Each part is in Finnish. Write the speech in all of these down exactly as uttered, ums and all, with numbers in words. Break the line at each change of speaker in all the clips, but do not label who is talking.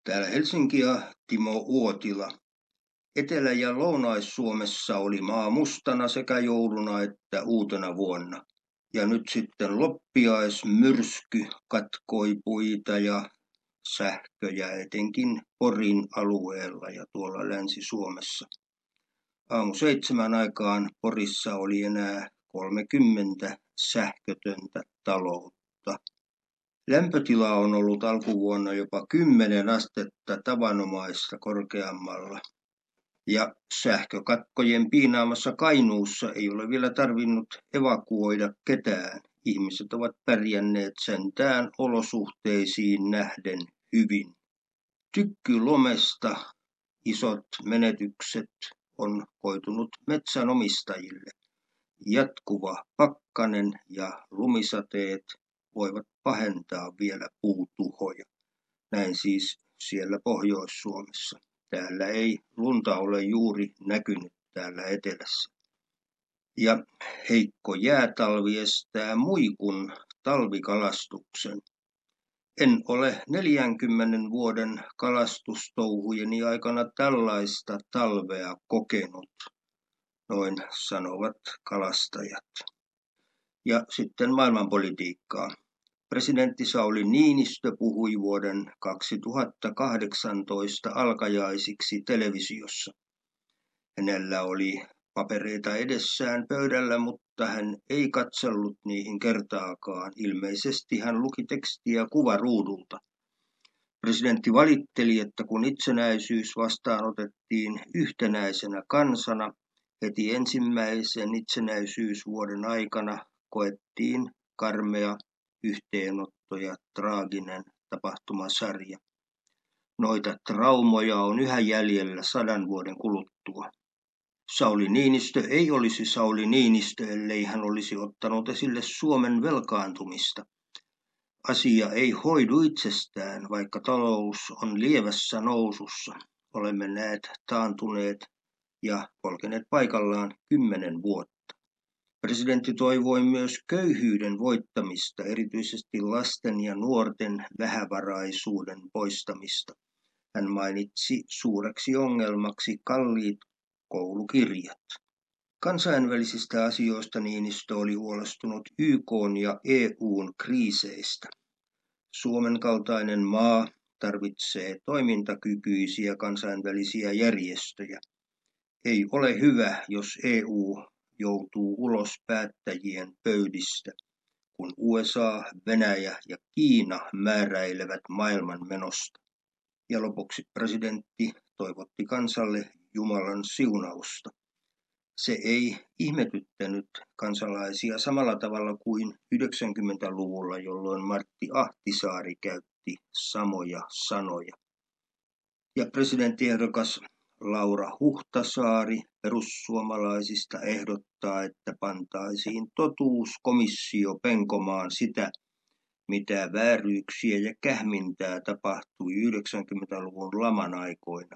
Täällä Helsinki ja Timo Uotila. Etelä- ja Lounais-Suomessa oli maa mustana sekä jouluna että uutena vuonna. Ja nyt sitten loppiaismyrsky katkoi puita ja sähköjä etenkin Porin alueella ja tuolla Länsi-Suomessa. Aamu seitsemän aikaan Porissa oli enää kolmekymmentä sähkötöntä taloutta. Lämpötila on ollut alkuvuonna jopa kymmenen astetta tavanomaista korkeammalla. Ja sähkökatkojen piinaamassa Kainuussa ei ole vielä tarvinnut evakuoida ketään. Ihmiset ovat pärjänneet sentään olosuhteisiin nähden hyvin. Tykkylomesta isot menetykset on koitunut metsänomistajille. Jatkuva pakkanen ja lumisateet voivat pahentaa vielä puutuhoja. Näin siis siellä Pohjois-Suomessa. Täällä ei lunta ole juuri näkynyt täällä etelässä. Ja heikko jäätalvi estää muikun talvikalastuksen. En ole neljänkymmenen vuoden kalastustouhujeni aikana tällaista talvea kokenut, noin sanovat kalastajat. Ja sitten maailmanpolitiikkaa. Presidentti Sauli Niinistö puhui vuoden kaksituhattakahdeksantoista alkajaisiksi televisiossa. Hänellä oli papereita edessään pöydällä, mutta hän ei katsellut niihin kertaakaan. Ilmeisesti hän luki tekstiä kuvaruudulta. Presidentti valitteli, että kun itsenäisyys vastaanotettiin yhtenäisenä kansana, heti ensimmäisen itsenäisyysvuoden aikana koettiin karmea yhteenotto ja traaginen tapahtumasarja. Noita traumoja on yhä jäljellä sadan vuoden kuluttua. Sauli Niinistö ei olisi Sauli Niinistö, ellei hän olisi ottanut esille Suomen velkaantumista. Asia ei hoidu itsestään, vaikka talous on lievässä nousussa. Olemme näet taantuneet ja polkeneet paikallaan kymmenen vuotta. Presidentti toivoi myös köyhyyden voittamista, erityisesti lasten ja nuorten vähävaraisuuden poistamista. Hän mainitsi suureksi ongelmaksi kalliit koulukirjat. Kansainvälisistä asioista Niinistö oli huolestunut Y K:n ja E U:n kriiseistä. Suomen kaltainen maa tarvitsee toimintakykyisiä kansainvälisiä järjestöjä. Ei ole hyvä, jos E U joutuu ulos päättäjien pöydistä, kun U S A, Venäjä ja Kiina määräilevät maailman menosta. Ja lopuksi presidentti toivotti kansalle Jumalan siunausta. Se ei ihmetyttänyt kansalaisia samalla tavalla kuin yhdeksänkymmentäluvulla, jolloin Martti Ahtisaari käytti samoja sanoja. Ja presidenttiehdokas Laura Huhtasaari perussuomalaisista ehdottaa, että pantaisiin totuuskomissio penkomaan sitä, mitä vääryyksiä ja kähmintää tapahtui yhdeksänkymmentäluvun laman aikoina.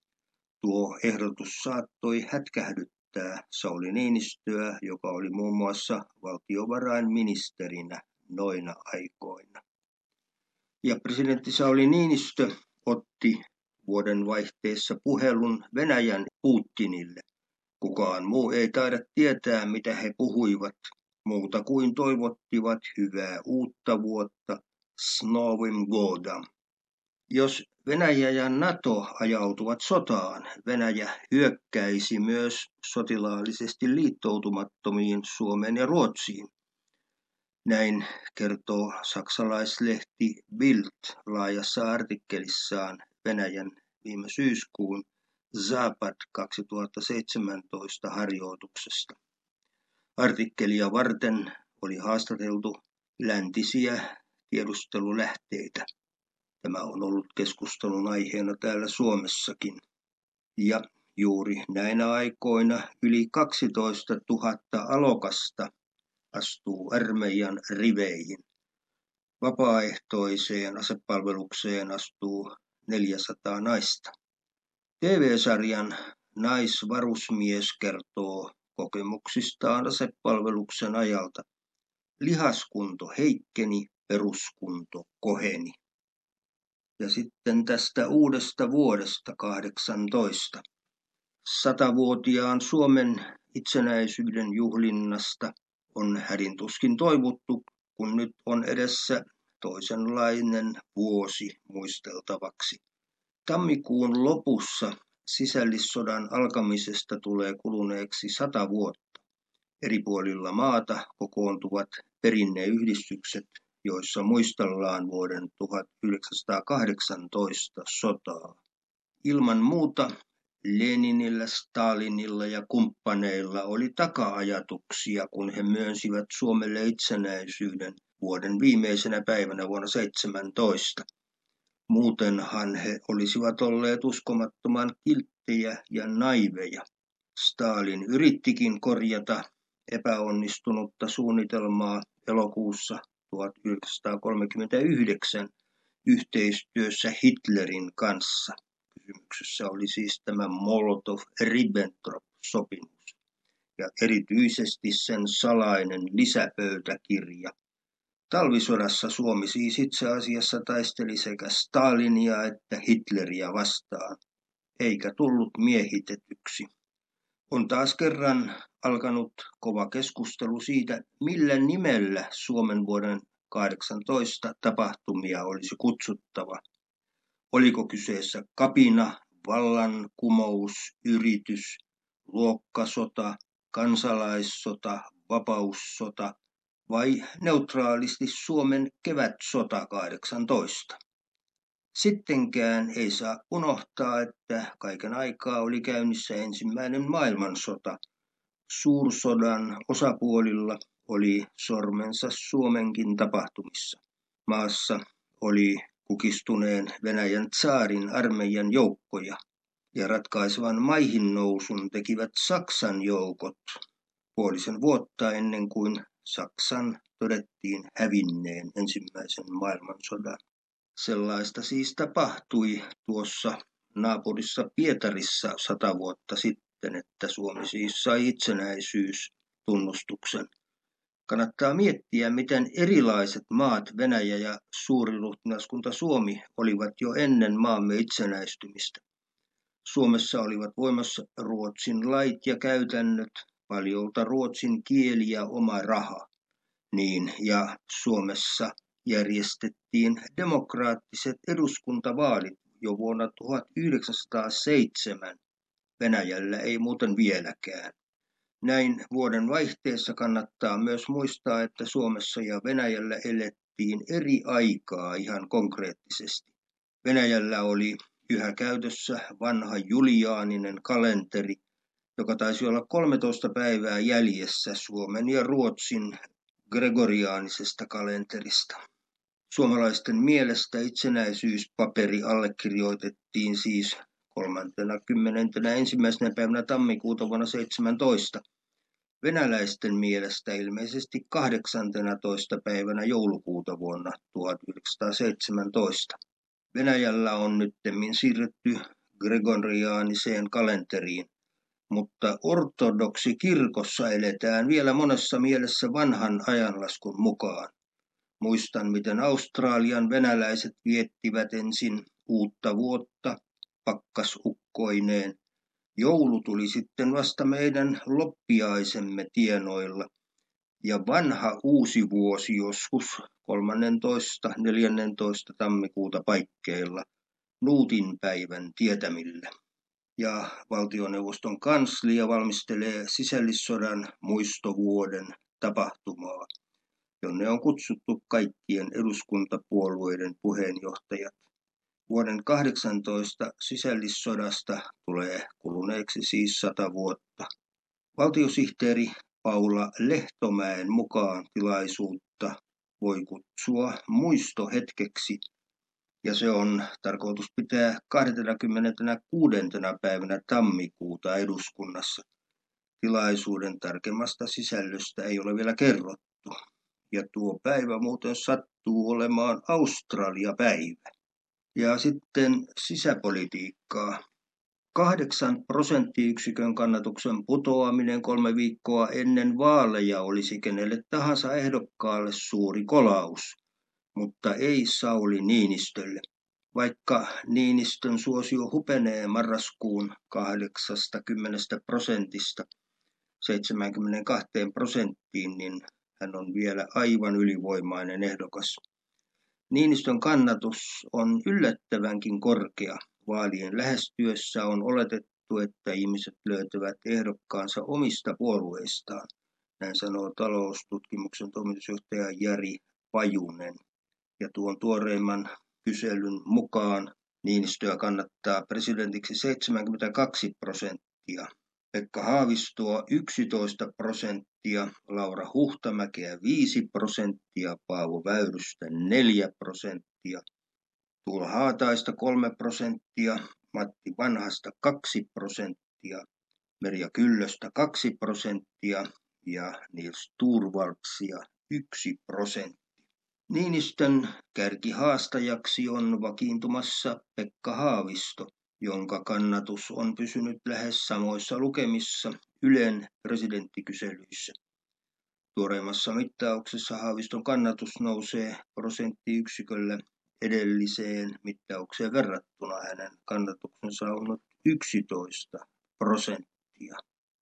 Tuo ehdotus saattoi hätkähdyttää Sauli Niinistöä, joka oli muun muassa valtiovarainministerinä noina aikoina. Ja presidentti Sauli Niinistö otti vuoden vaihteessa puhelun Venäjän Putinille. Kukaan muu ei taida tietää, mitä he puhuivat, muuta kuin toivottivat hyvää uutta vuotta, s Novim godom. Jos Venäjä ja NATO ajautuvat sotaan, Venäjä hyökkäisi myös sotilaallisesti liittoutumattomiin Suomeen ja Ruotsiin. Näin kertoo saksalaislehti Bild laajassa artikkelissaan Venäjän viime syyskuun Zapad kaksituhattaseitsemäntoista harjoituksesta. Artikkelia varten oli haastateltu läntisiä tiedustelulähteitä. Tämä on ollut keskustelun aiheena täällä Suomessakin. Ja juuri näinä aikoina yli kaksitoista tuhatta alokasta astuu armeijan riveihin. Vapaaehtoiseen asepalvelukseen astuu neljäsataa naista. T V-sarjan Naisvarusmies kertoo kokemuksistaan asepalveluksen ajalta. Lihaskunto heikkeni, peruskunto koheni. Ja sitten tästä uudesta vuodesta kahdeksantoista. Satavuotiaan Suomen itsenäisyyden juhlinnasta on hädintuskin toivottu, kun nyt on edessä toisenlainen vuosi muisteltavaksi. Tammikuun lopussa sisällissodan alkamisesta tulee kuluneeksi sata vuotta. Eri puolilla maata kokoontuvat perinneyhdistykset, joissa muistellaan vuoden tuhatyhdeksänsataakahdeksantoista sotaa. Ilman muuta Leninillä, Stalinilla ja kumppaneilla oli taka-ajatuksia, kun he myönsivät Suomelle itsenäisyyden vuoden viimeisenä päivänä vuonna seitsemäntoista. Muutenhan he olisivat olleet uskomattoman kilttejä ja naiveja. Stalin yrittikin korjata epäonnistunutta suunnitelmaa elokuussa tuhatyhdeksänsataakolmekymmentäyhdeksän yhteistyössä Hitlerin kanssa. Kysymyksessä oli siis tämä Molotov-Ribbentrop-sopimus ja erityisesti sen salainen lisäpöytäkirja. Talvisodassa Suomi siis itse asiassa taisteli sekä Stalinia että Hitleriä vastaan, eikä tullut miehitetyksi. On taas kerran alkanut kova keskustelu siitä, millä nimellä Suomen vuoden kahdeksantoista tapahtumia olisi kutsuttava. Oliko kyseessä kapina, vallankumous, yritys, luokkasota, kansalaissota, vapaussota vai neutraalisti Suomen kevätsota kahdeksantoista? Sittenkään ei saa unohtaa, että kaiken aikaa oli käynnissä ensimmäinen maailmansota. Suursodan osapuolilla oli sormensa Suomenkin tapahtumissa. Maassa oli kukistuneen Venäjän tsaarin armeijan joukkoja ja ratkaisevan maihin nousun tekivät Saksan joukot puolisen vuotta ennen kuin Saksan todettiin hävinneen ensimmäisen maailmansodan. Sellaista siis tapahtui tuossa naapurissa Pietarissa sata vuotta sitten, että Suomi siis sai itsenäisyystunnustuksen. Kannattaa miettiä, miten erilaiset maat Venäjä ja suuriruhtinaskunta Suomi olivat jo ennen maamme itsenäistymistä. Suomessa olivat voimassa Ruotsin lait ja käytännöt, paljolta ruotsin kieli ja oma raha. Niin, ja Suomessa järjestettiin demokraattiset eduskuntavaalit jo vuonna tuhatyhdeksänsataaseitsemän. Venäjällä ei muuten vieläkään. Näin vuoden vaihteessa kannattaa myös muistaa, että Suomessa ja Venäjällä elettiin eri aikaa ihan konkreettisesti. Venäjällä oli yhä käytössä vanha juliaaninen kalenteri, joka taisi olla kolmetoista päivää jäljessä Suomen ja Ruotsin gregoriaanisesta kalenterista. Suomalaisten mielestä itsenäisyyspaperi allekirjoitettiin siis kolmaskymmenesensimmäinen päivänä tammikuuta vuonna seitsemäntoista. Venäläisten mielestä ilmeisesti kahdeksanteenatoista päivänä joulukuuta vuonna tuhatyhdeksänsataaseitsemäntoista. Venäjällä on nyttemmin siirretty gregoriaaniseen kalenteriin, mutta ortodoksikirkossa eletään vielä monessa mielessä vanhan ajanlaskun mukaan. Muistan, miten Australian venäläiset viettivät ensin uutta vuotta pakkasukkoineen. Joulu tuli sitten vasta meidän loppiaisemme tienoilla ja vanha uusi vuosi joskus kolmastoista neljästoista tammikuuta paikkeilla Nuutinpäivän tietämillä. Ja valtioneuvoston kanslia valmistelee sisällissodan muistovuoden tapahtumaa, jonne on kutsuttu kaikkien eduskuntapuolueiden puheenjohtajat. Vuoden kahdeksantoista sisällissodasta tulee kuluneeksi siis sata vuotta. Valtiosihteeri Paula Lehtomäen mukaan tilaisuutta voi kutsua muistohetkeksi, ja se on tarkoitus pitää kahdeskymmeneskuudes päivänä tammikuuta eduskunnassa. Tilaisuuden tarkemmasta sisällöstä ei ole vielä kerrottu, ja tuo päivä muuten sattuu olemaan Australia-päivä. Ja sitten sisäpolitiikkaa. Kahdeksan prosenttiyksikön kannatuksen putoaminen kolme viikkoa ennen vaaleja olisi kenelle tahansa ehdokkaalle suuri kolaus, mutta ei Sauli Niinistölle. Vaikka Niinistön suosio hupenee marraskuun kahdeksastakymmenestä prosentista seitsemäänkymmeneenkahteen prosenttiin, niin hän on vielä aivan ylivoimainen ehdokas. Niinistön kannatus on yllättävänkin korkea. Vaalien lähestyessä on oletettu, että ihmiset löytävät ehdokkaansa omista puolueistaan. Näin sanoo taloustutkimuksen toimitusjohtaja Jari Pajunen. Ja tuon tuoreimman kyselyn mukaan Niinistöä kannattaa presidentiksi seitsemänkymmentäkaksi prosenttia, Pekka Haavistoa yksitoista prosenttia, Laura Huhtamäkeä viisi prosenttia, Paavo Väyrystä neljä prosenttia, Tuula Haataista kolme prosenttia, Matti Vanhasta kaksi prosenttia, Merja Kyllöstä kaksi prosenttia ja Nils Torvaldsia yksi prosentti. Niinistön kärkihaastajaksi on vakiintumassa Pekka Haavisto, jonka kannatus on pysynyt lähes samoissa lukemissa Ylen presidenttikyselyissä. Tuoreimmassa mittauksessa Haaviston kannatus nousee prosenttiyksiköllä edelliseen mittaukseen verrattuna. Hänen kannatuksensa on ollut yksitoista prosenttia.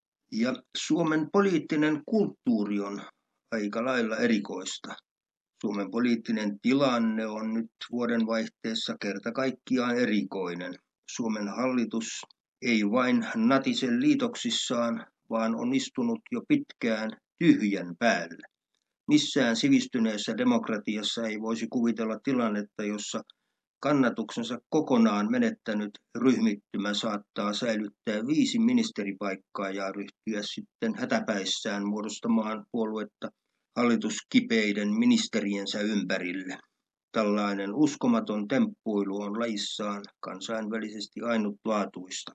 Ja Suomen poliittinen kulttuuri on aika lailla erikoista. Suomen poliittinen tilanne on nyt vuodenvaihteessa kerta kaikkiaan erikoinen. Suomen hallitus ei vain natise liitoksissaan, vaan on istunut jo pitkään tyhjän päällä. Missään sivistyneessä demokratiassa ei voisi kuvitella tilannetta, jossa kannatuksensa kokonaan menettänyt ryhmittymä saattaa säilyttää viisi ministeripaikkaa ja ryhtyä sitten hätäpäissään muodostamaan puoluetta hallituskipeiden ministeriensä ympärille. Tällainen uskomaton temppuilu on lajissaan kansainvälisesti ainutlaatuista.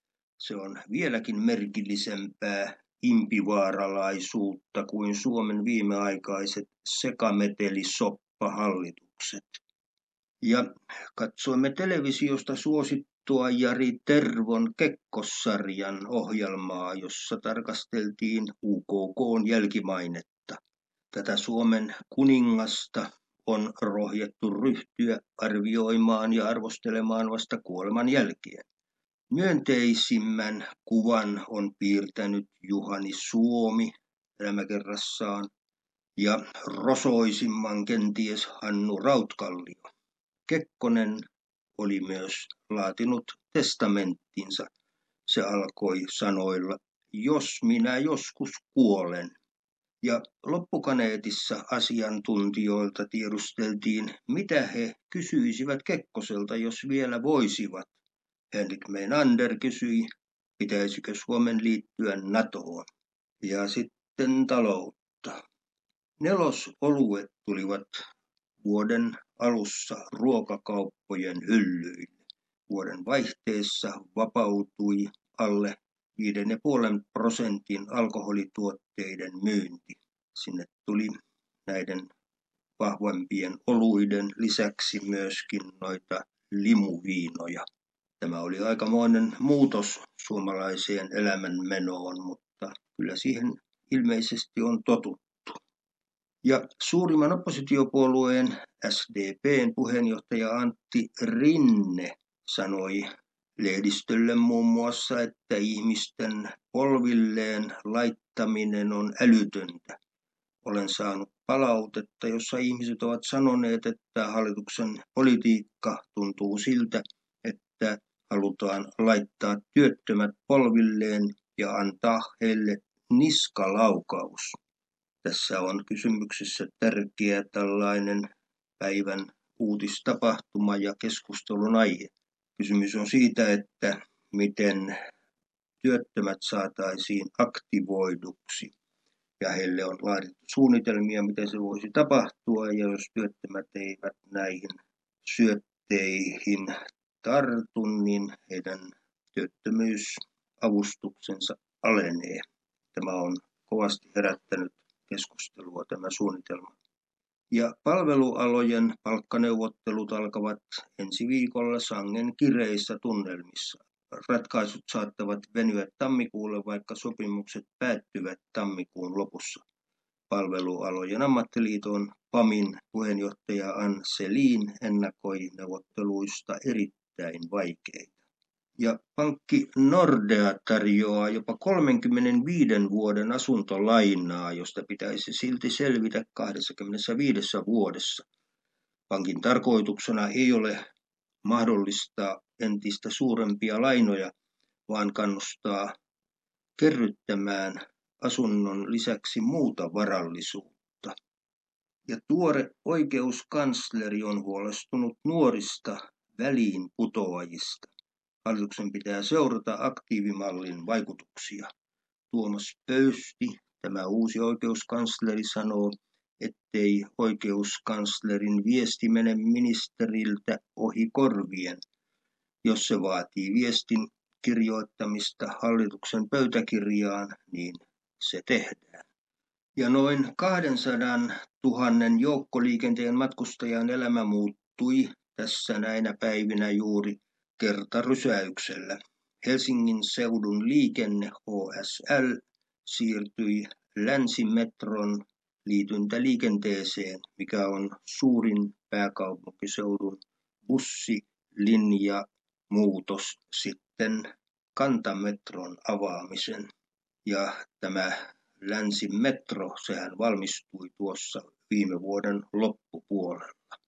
Se on vieläkin merkillisempää impivaaralaisuutta kuin Suomen viimeaikaiset sekametelisoppahallitukset. Ja katsoimme televisiosta suosittua Jari Tervon Kekkos-sarjan ohjelmaa, jossa tarkasteltiin U K K:n jälkimainetta. Tätä Suomen kuningasta on rohjettu ryhtyä arvioimaan ja arvostelemaan vasta kuoleman jälkeen. Myönteisimmän kuvan on piirtänyt Juhani Suomi elämäkerrassaan ja rosoisimman kenties Hannu Rautkallio. Kekkonen oli myös laatinut testamenttinsa. Se alkoi sanoilla, jos minä joskus kuolen. Ja loppukaneetissa asiantuntijoilta tiedusteltiin, mitä he kysyisivät Kekkoselta, jos vielä voisivat. Henrik Meinander kysyi, pitäisikö Suomen liittyä NATOon. Ja sitten taloutta. Nelosoluet tulivat vuoden alussa ruokakauppojen hyllyille. Vuoden vaihteessa vapautui alle viiden pilkku viiden prosentin alkoholituotteiden myynti. Sinne tuli näiden vahvempien oluiden lisäksi myöskin noita limuviinoja. Tämä oli aikamoinen muutos suomalaiseen elämänmenoon, mutta kyllä siihen ilmeisesti on totuttu. Ja suurimman oppositiopuolueen S D P:n puheenjohtaja Antti Rinne sanoi lehdistölle muun muassa, että ihmisten polvilleen laittaminen on älytöntä. Olen saanut palautetta, jossa ihmiset ovat sanoneet, että hallituksen politiikka tuntuu siltä, että halutaan laittaa työttömät polvilleen ja antaa heille niskalaukaus. Tässä on kysymyksessä tärkeä tällainen päivän uutistapahtuma ja keskustelun aihe. Kysymys on siitä, että miten työttömät saataisiin aktivoiduksi. Ja heille on laadittu suunnitelmia, miten se voisi tapahtua, ja jos työttömät eivät näihin syötteihin tartu, niin heidän työttömyysavustuksensa alenee. Tämä on kovasti herättänyt keskustelua tämä suunnitelma. Ja palvelualojen palkkaneuvottelut alkavat ensi viikolla sangen kireissä tunnelmissa. Ratkaisut saattavat venyä tammikuulle, vaikka sopimukset päättyvät tammikuun lopussa. Palvelualojen ammattiliiton PAMin puheenjohtaja Ann Selin ennakoi neuvotteluista erittäin vaikeita. Ja pankki Nordea tarjoaa jopa kolmekymmentäviisi vuoden asuntolainaa, josta pitäisi silti selvitä kaksikymmentäviisi vuodessa. Pankin tarkoituksena ei ole mahdollistaa entistä suurempia lainoja, vaan kannustaa kerryttämään asunnon lisäksi muuta varallisuutta. Ja tuore oikeuskansleri on huolestunut nuorista väliinputoajista. Hallituksen pitää seurata aktiivimallin vaikutuksia. Tuomas Pöysti, tämä uusi oikeuskansleri, sanoo, ettei oikeuskanslerin viesti mene ministeriltä ohi korvien. Jos se vaatii viestin kirjoittamista hallituksen pöytäkirjaan, niin se tehdään. Ja noin kaksisataatuhatta joukkoliikenteen matkustajan elämä muuttui tässä näinä päivinä juuri kertarysäyksellä. Helsingin seudun liikenne H S L siirtyi Länsimetron liityntäliikenteeseen, mikä on suurin pääkaupunkiseudun bussilinja muutos sitten Kantametron avaamisen. Ja tämä Länsimetro, sehän valmistui tuossa viime vuoden loppupuolella.